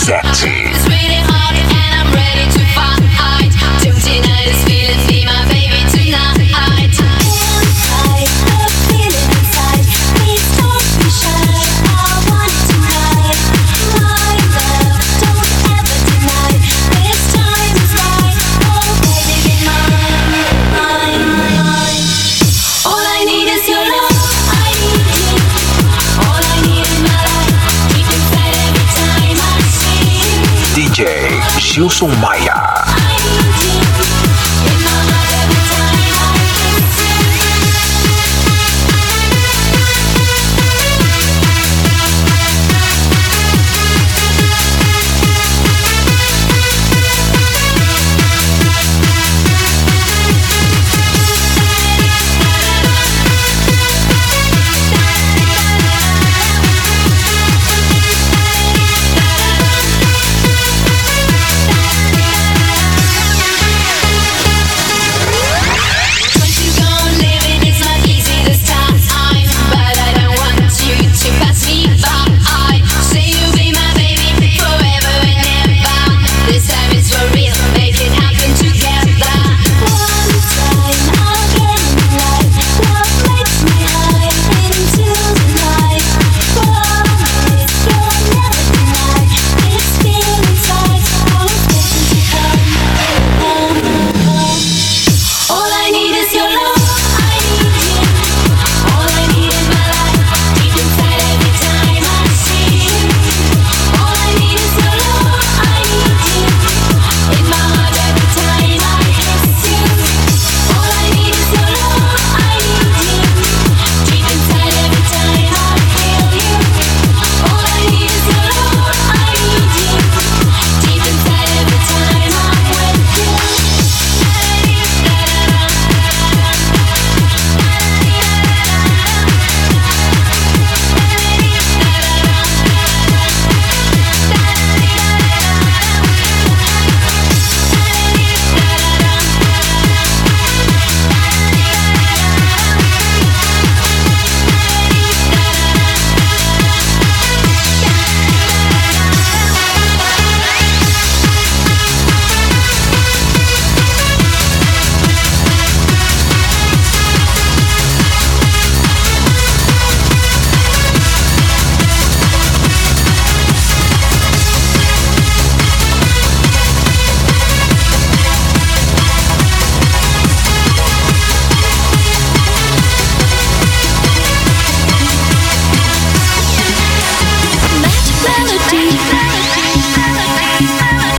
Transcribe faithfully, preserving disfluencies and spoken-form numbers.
sexy. It's really hot and I'm ready to fight. Don't deny this feeling, see my baby tonight. Inside, the feeling inside. Please don't be shy. I want it tonight. My love, don't ever deny. This time is right. Oh baby, get mine, mine, mine. All I need is your love. I need you. All I need is my life. Deep inside every time I see you. D J Gilson Maia.